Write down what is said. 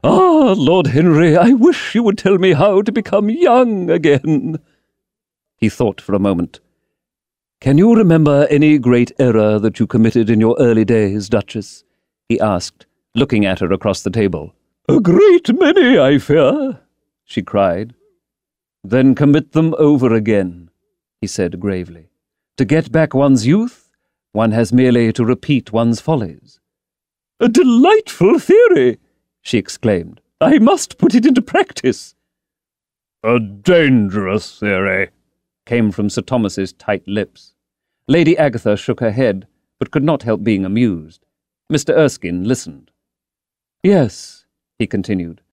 Ah, Lord Henry, I wish you would tell me how to become young again. He thought for a moment. Can you remember any great error that you committed in your early days, Duchess? He asked, looking at her across the table. A great many, I fear, she cried. Then commit them over again, he said gravely. To get back one's youth, one has merely to repeat one's follies. A delightful theory, she exclaimed. I must put it into practice. A dangerous theory, came from Sir Thomas's tight lips. Lady Agatha shook her head, but could not help being amused. Mr. Erskine listened. Yes, he continued,